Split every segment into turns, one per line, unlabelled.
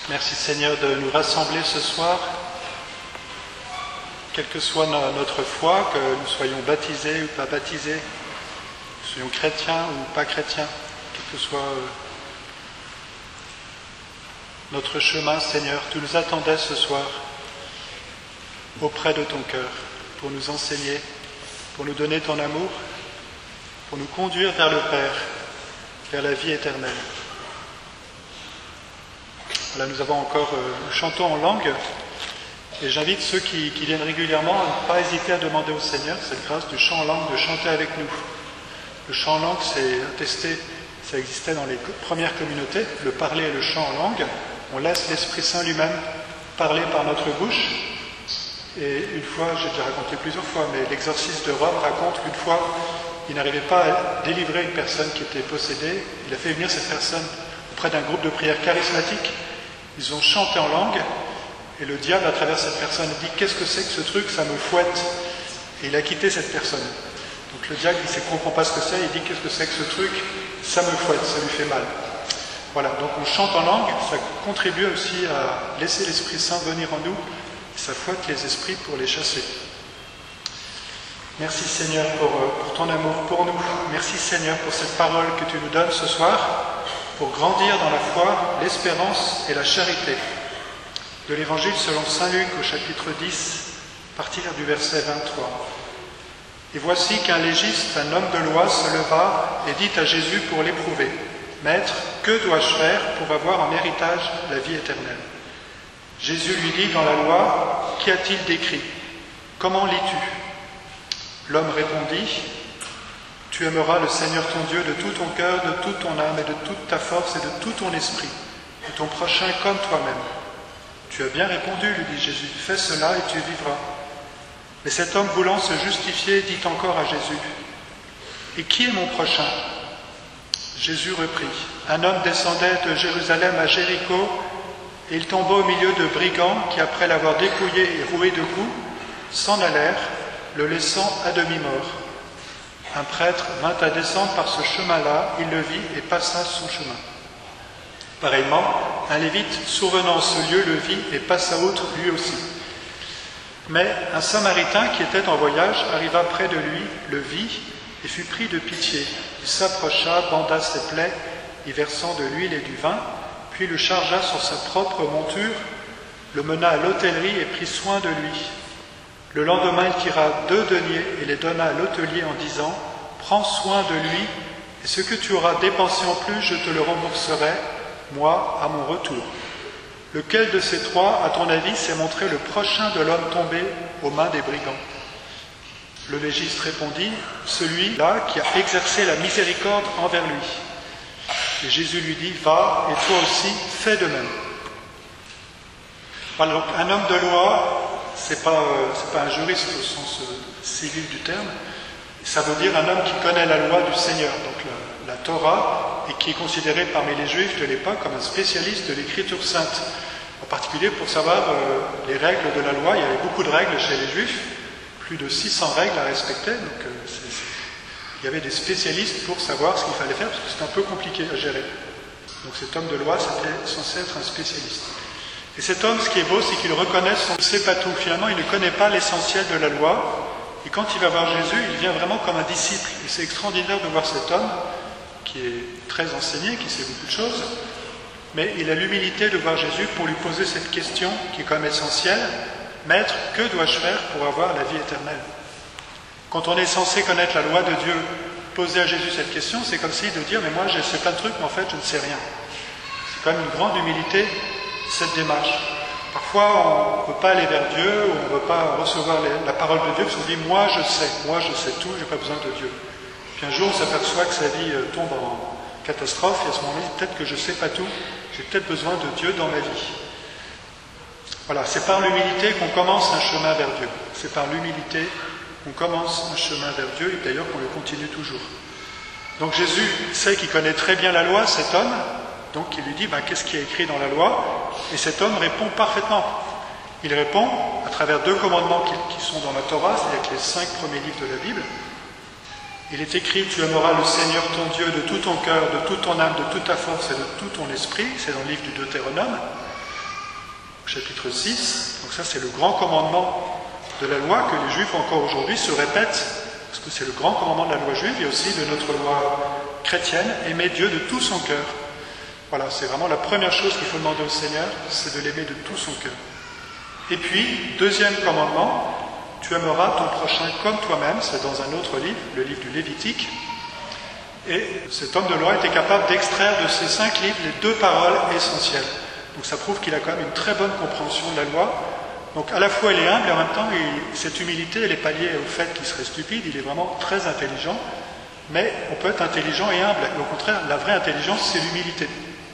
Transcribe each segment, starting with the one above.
Merci Seigneur de nous rassembler ce soir, quelle que soit notre foi, que nous soyons baptisés ou pas baptisés, que nous soyons chrétiens ou pas chrétiens, quel que soit notre chemin, Seigneur, tu nous attendais ce soir auprès de ton cœur pour nous enseigner, pour nous donner ton amour, pour nous conduire vers le Père, vers la vie éternelle. Voilà, nous chantons en langue, et j'invite ceux qui viennent régulièrement à ne pas hésiter à demander au Seigneur cette grâce du chant en langue, de chanter avec nous. Le chant en langue, c'est attesté, ça existait dans les premières communautés, le parler et le chant en langue. On laisse l'Esprit Saint lui-même parler par notre bouche. Et une fois, j'ai déjà raconté plusieurs fois, mais l'exorciste de Rome raconte qu'une fois, il n'arrivait pas à délivrer une personne qui était possédée. Il a fait venir cette personne auprès d'un groupe de prière charismatique. Ils ont chanté en langue, et le diable, à travers cette personne, dit « Qu'est-ce que c'est que ce truc? Ça me fouette !» Et il a quitté cette personne. Donc le diable, il ne comprend pas ce que c'est, il dit « Qu'est-ce que c'est que ce truc? Ça me fouette, ça lui fait mal. » Voilà, donc on chante en langue, ça contribue aussi à laisser l'Esprit Saint venir en nous, ça fouette les esprits pour les chasser. Merci Seigneur pour ton amour pour nous. Merci Seigneur pour cette parole que tu nous donnes ce soir, pour grandir dans la foi, l'espérance et la charité. De l'Évangile selon saint Luc au chapitre 10, à partir du verset 23. Et voici qu'un légiste, un homme de loi, se leva et dit à Jésus pour l'éprouver, « Maître, que dois-je faire pour avoir en héritage la vie éternelle ?» Jésus lui dit dans la loi, « Qu'y a-t-il d'écrit? Comment lis-tu » L'homme répondit, « Tu aimeras le Seigneur ton Dieu de tout ton cœur, de toute ton âme et de toute ta force et de tout ton esprit, et ton prochain comme toi-même. » « Tu as bien répondu, lui dit Jésus, fais cela et tu vivras. » Mais cet homme voulant se justifier dit encore à Jésus, « Et qui est mon prochain ?» Jésus reprit, « Un homme descendait de Jérusalem à Jéricho, et il tomba au milieu de brigands qui, après l'avoir dépouillé et roué de coups, s'en allèrent, le laissant à demi-mort. Un prêtre vint à descendre par ce chemin-là, il le vit et passa son chemin. Pareillement, un lévite survenant en ce lieu le vit et passa outre lui aussi. Mais un samaritain qui était en voyage arriva près de lui, le vit et fut pris de pitié. Il s'approcha, banda ses plaies, y versant de l'huile et du vin, puis le chargea sur sa propre monture, le mena à l'hôtellerie et prit soin de lui. Le lendemain, il tira 2 deniers et les donna à l'hôtelier en disant « Prends soin de lui, et ce que tu auras dépensé en plus, je te le rembourserai, moi, à mon retour. » Lequel de ces 3, à ton avis, s'est montré le prochain de l'homme tombé aux mains des brigands? Le légiste répondit, celui-là qui a exercé la miséricorde envers lui. Et Jésus lui dit, va, et toi aussi, fais de même. Voilà, donc un homme de loi, c'est pas un juriste au sens civil du terme, ça veut dire un homme qui connaît la loi du Seigneur, donc la Torah, et qui est considéré parmi les Juifs de l'époque comme un spécialiste de l'Écriture sainte. En particulier pour savoir les règles de la loi, il y avait beaucoup de règles chez les Juifs, plus de 600 règles à respecter, donc il y avait des spécialistes pour savoir ce qu'il fallait faire, parce que c'était un peu compliqué à gérer. Donc cet homme de loi, c'était censé être un spécialiste. Et cet homme, ce qui est beau, c'est qu'il reconnaît son sait pas tout. Finalement, il ne connaît pas l'essentiel de la loi, et quand il va voir Jésus, il vient vraiment comme un disciple. Et c'est extraordinaire de voir cet homme, qui est très enseigné, qui sait beaucoup de choses, mais il a l'humilité de voir Jésus pour lui poser cette question, qui est quand même essentielle. Maître, que dois-je faire pour avoir la vie éternelle? Quand on est censé connaître la loi de Dieu, poser à Jésus cette question, c'est comme si de dire, mais moi je sais plein de trucs, mais en fait je ne sais rien. C'est quand même une grande humilité, cette démarche. Parfois on ne veut pas aller vers Dieu, ou on ne veut pas recevoir la parole de Dieu, parce qu'on dit, moi je sais tout, je n'ai pas besoin de Dieu. Puis un jour on s'aperçoit que sa vie tombe en catastrophe, et à ce moment-là, peut-être que je ne sais pas tout, j'ai peut-être besoin de Dieu dans ma vie. Voilà, c'est par l'humilité qu'on commence un chemin vers Dieu. C'est par l'humilité qu'on commence un chemin vers Dieu, et d'ailleurs qu'on le continue toujours. Donc Jésus sait qu'il connaît très bien la loi, cet homme, donc il lui dit, qu'est-ce qui est écrit dans la loi? Et cet homme répond parfaitement. Il répond à travers 2 commandements qui sont dans la Torah, c'est-à-dire les 5 premiers livres de la Bible. Il est écrit, tu aimeras le Seigneur ton Dieu de tout ton cœur, de toute ton âme, de toute ta force et de tout ton esprit, c'est dans le livre du Deutéronome. au chapitre 6. Donc ça, c'est le grand commandement de la loi que les Juifs encore aujourd'hui se répètent, parce que c'est le grand commandement de la loi juive et aussi de notre loi chrétienne, aimer Dieu de tout son cœur. Voilà, c'est vraiment la première chose qu'il faut demander au Seigneur, c'est de l'aimer de tout son cœur. Et puis, deuxième commandement, tu aimeras ton prochain comme toi-même, c'est dans un autre livre, le livre du Lévitique. Et cet homme de loi était capable d'extraire de ces 5 livres les 2 paroles essentielles. Donc ça prouve qu'il a quand même une très bonne compréhension de la loi. Donc à la fois il est humble et en même temps cette humilité elle n'est pas liée au fait qu'il serait stupide, il est vraiment très intelligent. Mais on peut être intelligent et humble. Et au contraire, la vraie intelligence c'est l'humilité.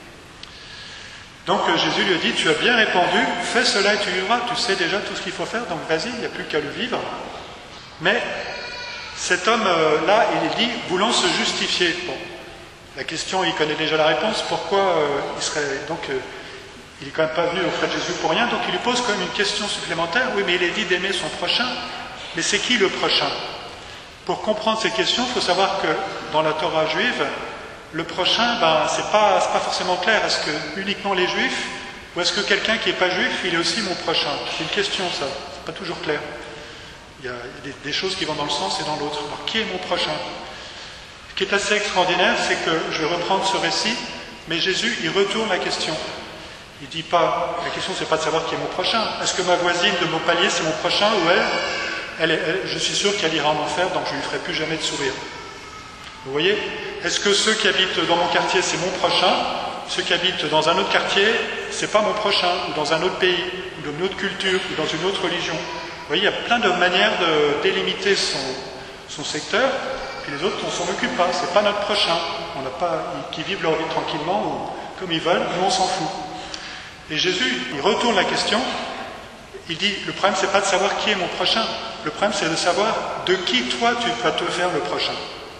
Donc Jésus lui a dit, tu as bien répondu, fais cela et tu vivras, tu sais déjà tout ce qu'il faut faire, donc vas-y, il n'y a plus qu'à le vivre. Mais cet homme-là, il dit, voulant se justifier. Bon, la question, il connaît déjà la réponse, pourquoi il serait... Donc, il n'est quand même pas venu auprès de Jésus pour rien, donc il lui pose quand même une question supplémentaire. Oui, mais il est dit d'aimer son prochain, mais c'est qui le prochain? Pour comprendre ces questions, il faut savoir que dans la Torah juive, le prochain, c'est pas forcément clair. Est-ce que uniquement les Juifs, ou est-ce que quelqu'un qui n'est pas juif, il est aussi mon prochain? C'est une question, ça. C'est pas toujours clair. Il y a des choses qui vont dans le sens et dans l'autre. Alors, qui est mon prochain? Ce qui est assez extraordinaire, c'est que, je vais reprendre ce récit, mais Jésus, il retourne la question. Il dit pas, la question c'est pas de savoir qui est mon prochain. Est-ce que ma voisine de mon palier, c'est mon prochain, ou elle, je suis sûr qu'elle ira en enfer, donc je lui ferai plus jamais de sourire. Vous voyez? Est-ce que ceux qui habitent dans mon quartier, c'est mon prochain? Ceux qui habitent dans un autre quartier, c'est pas mon prochain, ou dans un autre pays, ou dans une autre culture, ou dans une autre religion. Vous voyez, il y a plein de manières de délimiter son secteur, puis les autres, on s'en occupe pas, c'est pas notre prochain. On n'a pas, qui vivent leur vie tranquillement, ou comme ils veulent, nous on s'en fout. Et Jésus, il retourne la question, il dit, le problème c'est pas de savoir qui est mon prochain, le problème c'est de savoir de qui toi tu vas te faire le prochain.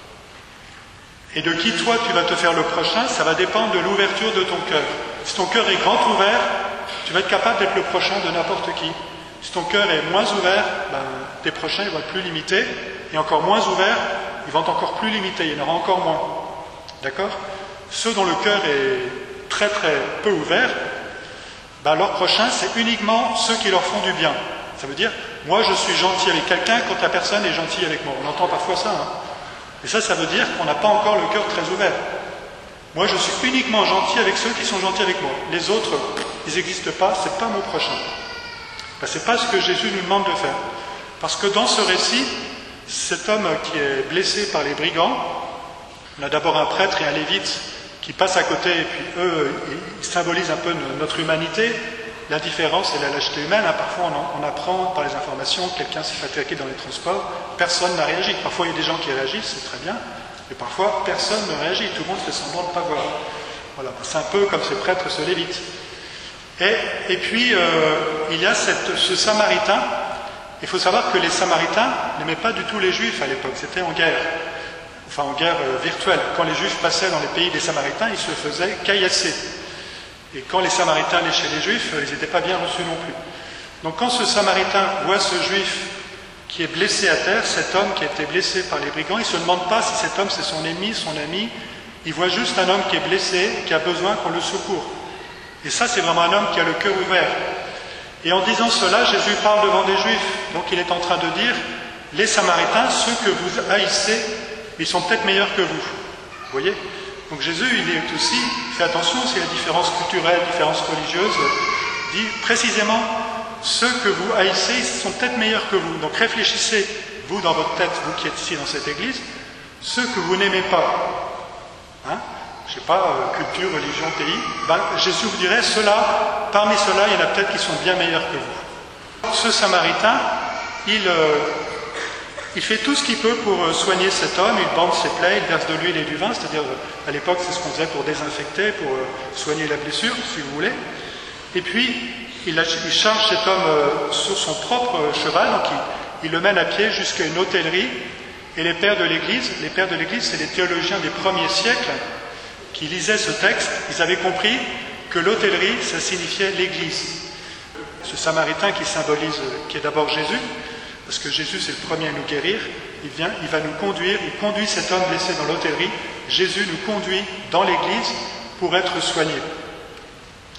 Et de qui toi tu vas te faire le prochain, ça va dépendre de l'ouverture de ton cœur. Si ton cœur est grand ouvert, tu vas être capable d'être le prochain de n'importe qui. Si ton cœur est moins ouvert, tes prochains ils vont être plus limités, et encore moins ouverts, ils vont être encore plus limités, il y en aura encore moins. D'accord? Ceux dont le cœur est très très peu ouvert, leur prochain c'est uniquement ceux qui leur font du bien. Ça veut dire, moi je suis gentil avec quelqu'un quand la personne est gentille avec moi. On entend parfois ça, Et ça veut dire qu'on n'a pas encore le cœur très ouvert. Moi, je suis uniquement gentil avec ceux qui sont gentils avec moi. Les autres, ils n'existent pas, c'est pas mon prochain. C'est pas ce que Jésus nous demande de faire. Parce que dans ce récit, cet homme qui est blessé par les brigands, on a d'abord un prêtre et un lévite qui passent à côté, et puis eux, ils symbolisent un peu notre humanité, l'indifférence et la lâcheté humaine. Parfois, on apprend par les informations que quelqu'un s'est fait attaquer dans les transports, personne n'a réagi. Parfois, il y a des gens qui réagissent, c'est très bien, mais parfois, personne ne réagit, tout le monde fait semblant de ne pas voir. Voilà, c'est un peu comme ces prêtres, ce lévite. Et puis, il y a ce Samaritain. Il faut savoir que les Samaritains n'aimaient pas du tout les Juifs à l'époque, c'était en guerre. Enfin, en guerre virtuelle. Quand les Juifs passaient dans les pays des Samaritains, ils se faisaient caillasser. Et quand les Samaritains allaient chez les Juifs, ils n'étaient pas bien reçus non plus. Donc quand ce Samaritain voit ce Juif qui est blessé à terre, cet homme qui a été blessé par les brigands, il ne se demande pas si cet homme c'est son ennemi, son ami. Il voit juste un homme qui est blessé, qui a besoin qu'on le secourt. Et ça, c'est vraiment un homme qui a le cœur ouvert. Et en disant cela, Jésus parle devant des Juifs. Donc il est en train de dire, les Samaritains, ceux que vous haïssez, ils sont peut-être meilleurs que vous. Vous voyez? Donc Jésus, il est aussi, fait attention s'il y a différences culturelles, différences religieuses, dit précisément, ceux que vous haïssez, ils sont peut-être meilleurs que vous. Donc réfléchissez, vous dans votre tête, vous qui êtes ici dans cette église, ceux que vous n'aimez pas, je ne sais pas, culture, religion, pays, Jésus vous dirait, parmi ceux-là, il y en a peut-être qui sont bien meilleurs que vous. Ce Samaritain, il fait tout ce qu'il peut pour soigner cet homme, il bande ses plaies, il verse de l'huile et du vin, c'est-à-dire, à l'époque, c'est ce qu'on faisait pour désinfecter, pour soigner la blessure, si vous voulez. Et puis, il charge cet homme sur son propre cheval, donc il le mène à pied jusqu'à une hôtellerie, et les pères de l'Église, c'est les théologiens des premiers siècles, qui lisaient ce texte, ils avaient compris que l'hôtellerie, ça signifiait l'Église. Ce Samaritain qui est d'abord Jésus, parce que Jésus c'est le premier à nous guérir, il va nous conduire, il conduit cet homme blessé dans l'hôtellerie, Jésus nous conduit dans l'Église pour être soigné.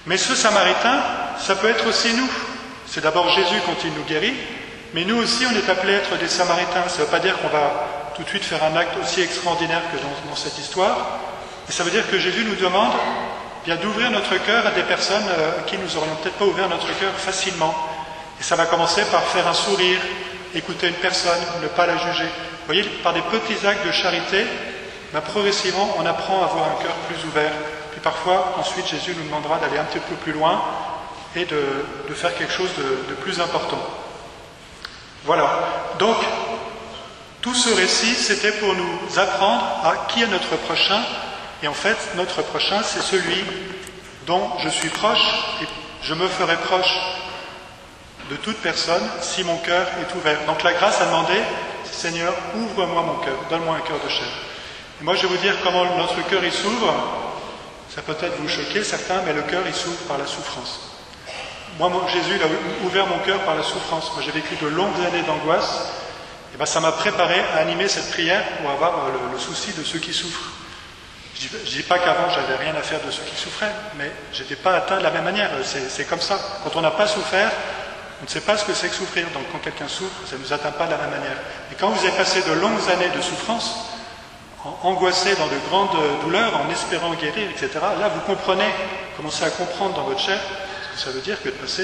Mais ce Samaritain, ça peut être aussi nous. C'est d'abord Jésus quand il nous guérit, mais nous aussi on est appelés à être des Samaritains. Ça ne veut pas dire qu'on va tout de suite faire un acte aussi extraordinaire que dans cette histoire, et ça veut dire que Jésus nous demande bien d'ouvrir notre cœur à des personnes à qui nous n'aurions peut-être pas ouvert notre cœur facilement. Et ça va commencer par faire un sourire, écouter une personne, ne pas la juger. Vous voyez, par des petits actes de charité, progressivement on apprend à avoir un cœur plus ouvert. Puis parfois, ensuite, Jésus nous demandera d'aller un petit peu plus loin et de faire quelque chose de plus important. Voilà. Donc, tout ce récit, c'était pour nous apprendre à qui est notre prochain. Et en fait, notre prochain, c'est celui dont je suis proche et je me ferai proche de toute personne si mon cœur est ouvert. Donc la grâce a demandé, Seigneur, ouvre-moi mon cœur, donne-moi un cœur de chair. Et moi, je vais vous dire comment notre cœur il s'ouvre. Ça peut peut-être vous choquer certains, mais le cœur il s'ouvre par la souffrance. Moi, Jésus il a ouvert mon cœur par la souffrance. Moi, j'ai vécu de longues années d'angoisse. Et ça m'a préparé à animer cette prière pour avoir le souci de ceux qui souffrent. Je ne dis pas qu'avant, j'avais rien à faire de ceux qui souffraient, mais je n'étais pas atteint de la même manière. C'est comme ça. Quand on n'a pas souffert, on ne sait pas ce que c'est que souffrir. Donc, quand quelqu'un souffre, ça ne nous atteint pas de la même manière. Et quand vous avez passé de longues années de souffrance, angoissé dans de grandes douleurs, en espérant guérir, etc., là, vous comprenez, commencez à comprendre dans votre chair ce que ça veut dire que de passer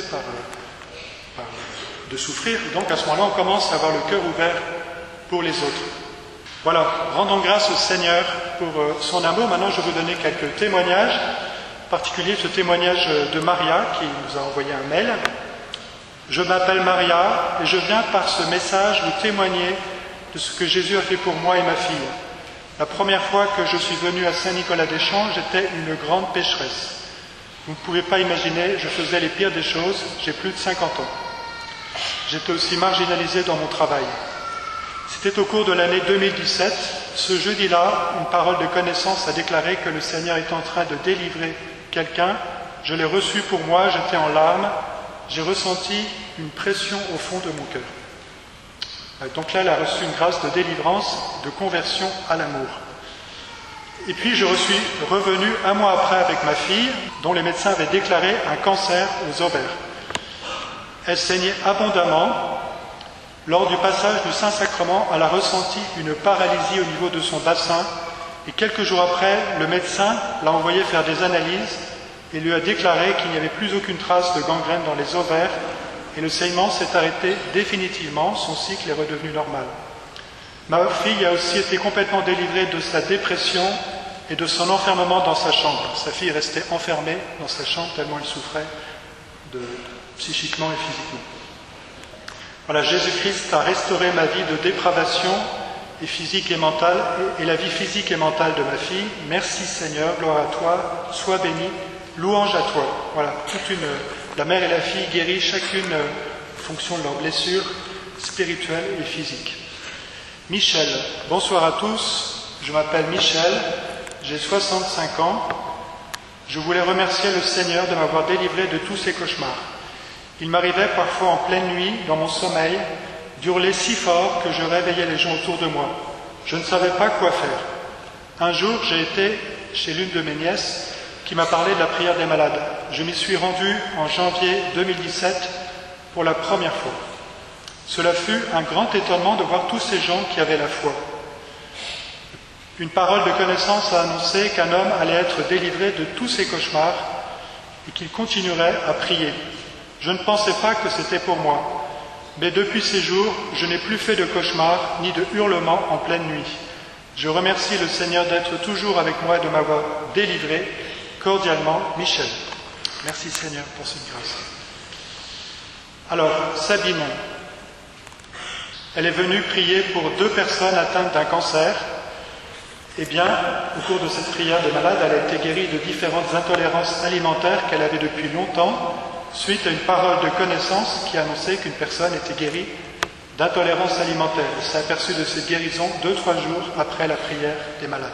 de souffrir. Donc à ce moment-là, on commence à avoir le cœur ouvert pour les autres. Voilà, rendons grâce au Seigneur pour son amour. Maintenant, je vais vous donner quelques témoignages, en particulier ce témoignage de Maria qui nous a envoyé un mail. Je m'appelle Maria et je viens par ce message vous témoigner de ce que Jésus a fait pour moi et ma fille. La première fois que je suis venu à Saint-Nicolas-des-Champs, j'étais une grande pécheresse. Vous ne pouvez pas imaginer, je faisais les pires des choses, j'ai plus de 50 ans. J'étais aussi marginalisé dans mon travail. C'était au cours de l'année 2017, ce jeudi-là, une parole de connaissance a déclaré que le Seigneur est en train de délivrer quelqu'un. Je l'ai reçu pour moi, j'étais en larmes, j'ai ressenti une pression au fond de mon cœur. Donc là, elle a reçu une grâce de délivrance, de conversion à l'amour. Et puis je suis revenu un mois après avec ma fille, dont les médecins avaient déclaré un cancer aux ovaires. Elle saignait abondamment. Lors du passage du Saint-Sacrement, elle a ressenti une paralysie au niveau de son bassin. Et quelques jours après, le médecin l'a envoyé faire des analyses et lui a déclaré qu'il n'y avait plus aucune trace de gangrène dans les ovaires. Et le saignement s'est arrêté définitivement, son cycle est redevenu normal. Ma fille a aussi été complètement délivrée de sa dépression et de son enfermement dans sa chambre. Sa fille restait enfermée dans sa chambre tellement elle souffrait psychiquement et physiquement. Voilà, Jésus-Christ a restauré ma vie de dépravation et physique et mentale et la vie physique et mentale de ma fille. Merci Seigneur, gloire à toi, sois béni, louange à toi. Voilà, la mère et la fille guéries chacune en fonction de leurs blessures spirituelles et physiques. Michel, bonsoir à tous, je m'appelle Michel, j'ai 65 ans. Je voulais remercier le Seigneur de m'avoir délivré de tous ces cauchemars. Il m'arrivait parfois en pleine nuit, dans mon sommeil, d'hurler si fort que je réveillais les gens autour de moi. Je ne savais pas quoi faire. Un jour, j'ai été chez l'une de mes nièces qui m'a parlé de la prière des malades. Je m'y suis rendu en janvier 2017 pour la première fois. Cela fut un grand étonnement de voir tous ces gens qui avaient la foi. Une parole de connaissance a annoncé qu'un homme allait être délivré de tous ses cauchemars et qu'il continuerait à prier. Je ne pensais pas que c'était pour moi, mais depuis ces jours, je n'ai plus fait de cauchemars ni de hurlements en pleine nuit. Je remercie le Seigneur d'être toujours avec moi et de m'avoir délivré. Cordialement, Michel. Merci Seigneur pour cette grâce. Alors, Sabine, elle est venue prier pour 2 personnes atteintes d'un cancer. Eh bien, au cours de cette prière des malades, elle a été guérie de différentes intolérances alimentaires qu'elle avait depuis longtemps, suite à une parole de connaissance qui annonçait qu'une personne était guérie d'intolérance alimentaire. Elle s'est aperçue de cette guérison 2-3 jours après la prière des malades.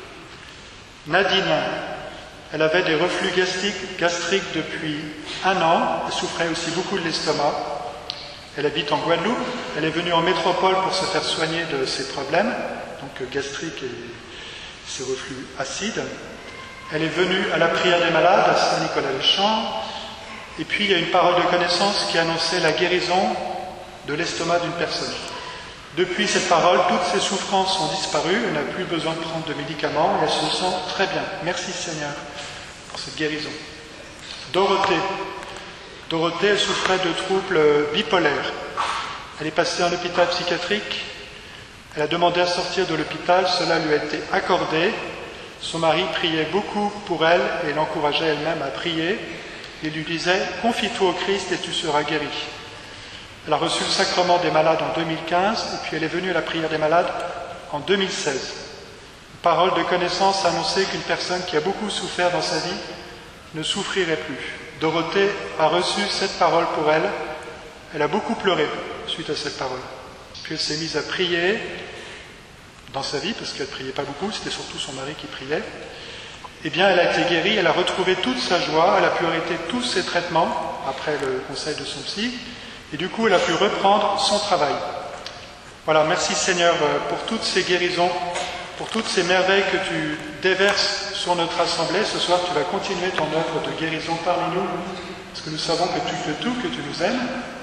Nadine, elle avait des reflux gastriques depuis 1 an, elle souffrait aussi beaucoup de l'estomac. Elle habite en Guadeloupe, elle est venue en métropole pour se faire soigner de ses problèmes, donc gastriques et ses reflux acides. Elle est venue à la prière des malades à Saint-Nicolas-les-Champs. Et puis il y a une parole de connaissance qui annonçait la guérison de l'estomac d'une personne. Depuis cette parole, toutes ses souffrances ont disparu, elle n'a plus besoin de prendre de médicaments et elle se sent très bien. Merci Seigneur pour cette guérison. Dorothée, elle souffrait de troubles bipolaires. Elle est passée en hôpital psychiatrique, elle a demandé à sortir de l'hôpital, cela lui a été accordé. Son mari priait beaucoup pour elle et l'encourageait elle-même à prier. Il lui disait « Confie-toi au Christ et tu seras guéri ». Elle a reçu le sacrement des malades en 2015 et puis elle est venue à la prière des malades en 2016. Une parole de connaissance annonçait qu'une personne qui a beaucoup souffert dans sa vie ne souffrirait plus. Dorothée a reçu cette parole pour elle. Elle a beaucoup pleuré suite à cette parole. Puis elle s'est mise à prier dans sa vie, parce qu'elle ne priait pas beaucoup, c'était surtout son mari qui priait. Eh bien, elle a été guérie, elle a retrouvé toute sa joie, elle a pu arrêter tous ses traitements, après le conseil de son psy, et du coup, elle a pu reprendre son travail. Voilà, merci Seigneur pour toutes ces guérisons, pour toutes ces merveilles que tu déverses sur notre assemblée. Ce soir, tu vas continuer ton œuvre de guérison parmi nous, parce que nous savons que tu fais tout, que tu nous aimes.